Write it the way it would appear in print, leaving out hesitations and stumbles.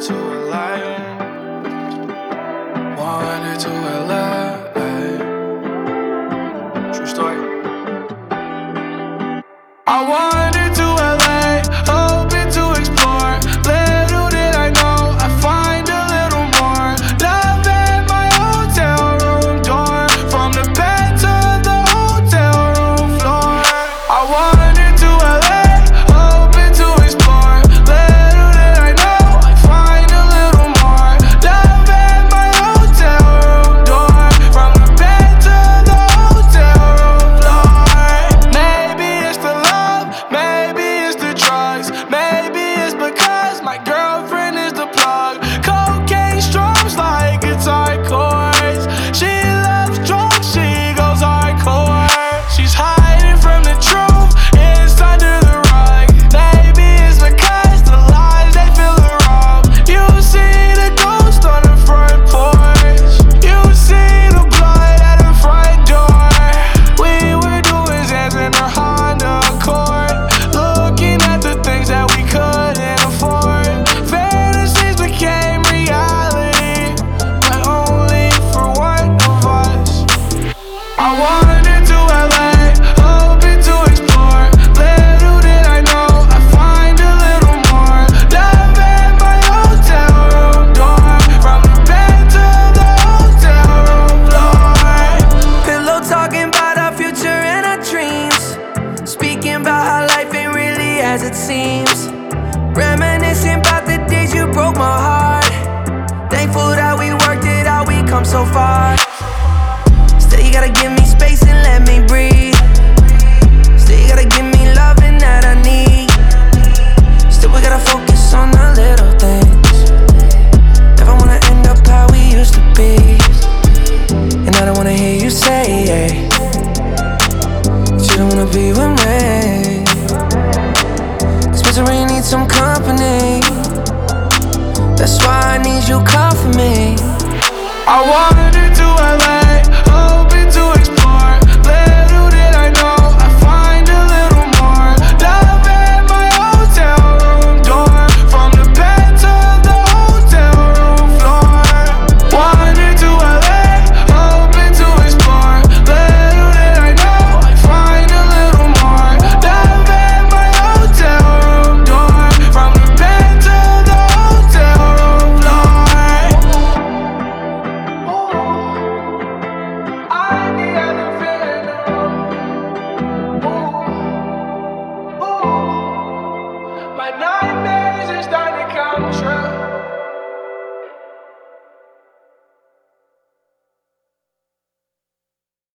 to LA. Wanted to LA. True story. I wanted to LA, hoping to explore. Little did I know I'd find a little more. Love at my hotel room door, from the bed to the hotel room floor. I wanted to LA, hoping to explore. Little did I know I'd find a little more. Love at my hotel room door, from the bed to the hotel room floor. Maybe it's the love, maybe it's the drugs, maybe it's because my girlfriend is the plug. Cocaine strums like guitar chords. She loves drugs, she goes hardcore. She's hiding from the truth, it's under the rug. Maybe it's because the lies, they feel the rub. You see the ghost on the front porch, you see the blood at the front door. We were doing Zans in our Honda Accord, looking at the things that we couldn't afford. Fantasies became reality, but only for one of us. I wanted to LA, hoping to explore. Little did I know I'd find a little more. Love at my hotel room door, from the bed to the hotel room floor. Pillow talking about our future and our dreams, speaking about how life ain't really as it seems. Reminiscing about the days you broke my heart. Thankful that we worked it out, we come so far. Still you gotta give me space and let me breathe. Still you gotta give me loving that I need. Still we gotta focus on the little things. Never wanna end up how we used to be. And I don't wanna hear you say that you don't wanna be with me. Cause misery needs some company. That's why I need you, call for me. I wanted to LA,